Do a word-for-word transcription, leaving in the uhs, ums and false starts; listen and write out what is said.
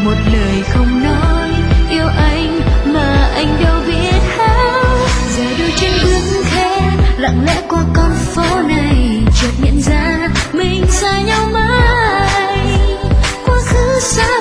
một lời không nói yêu anh mà anh đâu biết how. Giờ đôi chân bước khẽ lặng lẽ qua con phố này, chợt nhận ra mình xa nhau mãi. Quá khứ xa